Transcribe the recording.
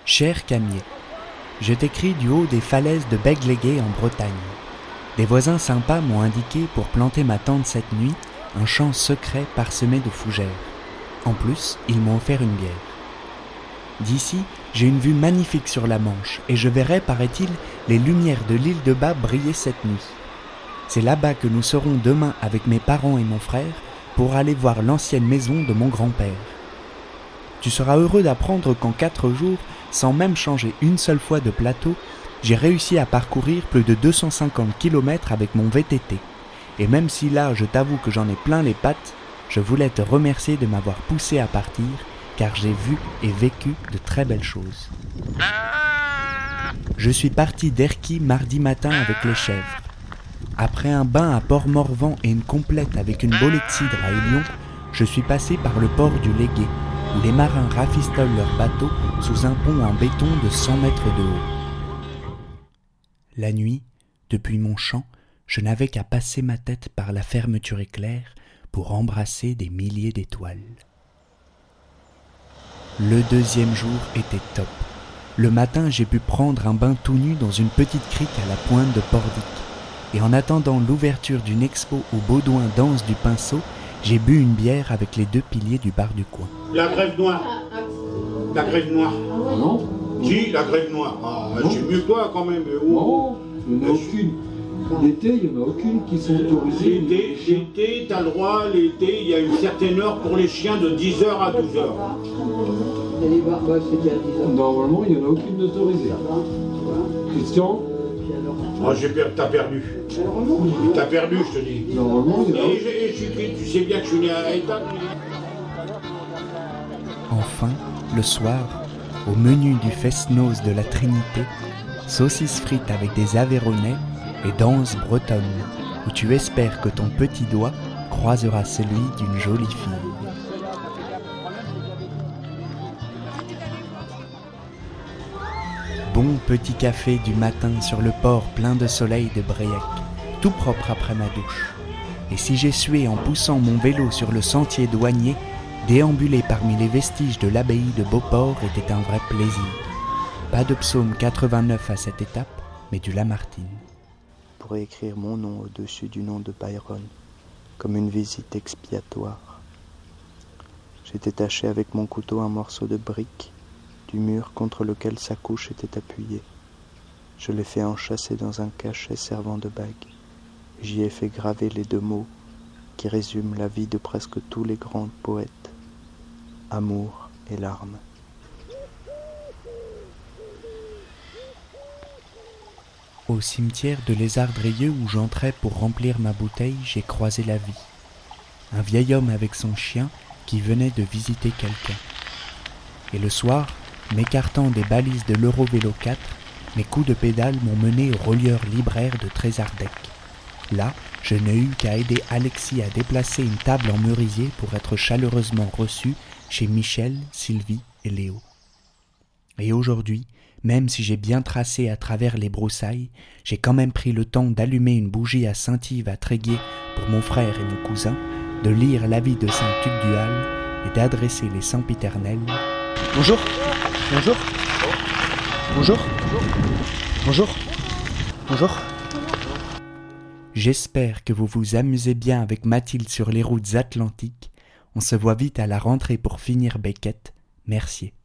Cher Camier, je t'écris du haut des falaises de Beglege en Bretagne. Des voisins sympas m'ont indiqué pour planter ma tente cette nuit un champ secret parsemé de fougères. En plus, ils m'ont offert une bière. D'ici, j'ai une vue magnifique sur la Manche et je verrai, paraît-il, les lumières de l'île de Bas briller cette nuit. C'est là-bas que nous serons demain avec mes parents et mon frère pour aller voir l'ancienne maison de mon grand-père. Tu seras heureux d'apprendre qu'en 4 jours, sans même changer une seule fois de plateau, j'ai réussi à parcourir plus de 250 km avec mon VTT. Et même si là, je t'avoue que j'en ai plein les pattes, je voulais te remercier de m'avoir poussé à partir, car j'ai vu et vécu de très belles choses. Je suis parti d'Erquy mardi matin avec les chèvres. Après un bain à Port-Morvan et une complète avec une bolée de cidre à Élion, je suis passé par le port du Légué, où les marins rafistolent leurs bateaux sous un pont en béton de 100 mètres de haut. La nuit, depuis mon champ, je n'avais qu'à passer ma tête par la fermeture éclair pour embrasser des milliers d'étoiles. Le 2e jour était top. Le matin, j'ai pu prendre un bain tout nu dans une petite crique à la pointe de Pordic. Et en attendant l'ouverture d'une expo où Baudouin danse du pinceau, j'ai bu une bière avec les 2 piliers du bar du coin. La grève noire. La grève noire. Ah non. Si, la grève noire. Ah, j'ai mieux que toi quand même. Non, il n'y en a aucune. L'été, il n'y en a aucune qui sont autorisées. L'été, t'as le droit, l'été, il y a une certaine heure pour les chiens de 10h à 12h. Normalement, il n'y en a aucune autorisée. Christian? Oh, t'as perdu. T'as perdu, je te dis. Normalement, il y en a aucune. Et tu sais bien que je suis né à État. Enfin, le soir, au menu du fest-noz de la Trinité, saucisses frites avec des Aveyronais et danse bretonne, où tu espères que ton petit doigt croisera celui d'une jolie fille. Bon petit café du matin sur le port plein de soleil de Bréac, tout propre après ma douche. Et si j'ai sué en poussant mon vélo sur le sentier douanier, déambuler parmi les vestiges de l'abbaye de Beauport était un vrai plaisir. Pas de psaume 89 à cette étape, mais du Lamartine. Je pourrais écrire mon nom au-dessus du nom de Byron, comme une visite expiatoire. J'ai détaché avec mon couteau un morceau de brique du mur contre lequel sa couche était appuyée. Je l'ai fait enchâsser dans un cachet servant de bague. J'y ai fait graver les 2 mots qui résument la vie de presque tous les grands poètes, amour et larmes. Au cimetière de Lézardrieux où j'entrais pour remplir ma bouteille, j'ai croisé la vie. Un vieil homme avec son chien qui venait de visiter quelqu'un. Et le soir, m'écartant des balises de l'Eurovélo 4, mes coups de pédale m'ont mené au relieur libraire de Trézardec. Là, je n'ai eu qu'à aider Alexis à déplacer une table en merisier pour être chaleureusement reçu chez Michel, Sylvie et Léo. Et aujourd'hui, même si j'ai bien tracé à travers les broussailles, j'ai quand même pris le temps d'allumer une bougie à Saint-Yves à Tréguier pour mon frère et mon cousin, de lire l'avis de saint Tugdual et d'adresser les sempiternels. Bonjour. Bonjour. Bonjour. Bonjour. Bonjour. J'espère que vous vous amusez bien avec Mathilde sur les routes atlantiques. On se voit vite à la rentrée pour finir Beckett. Mercier.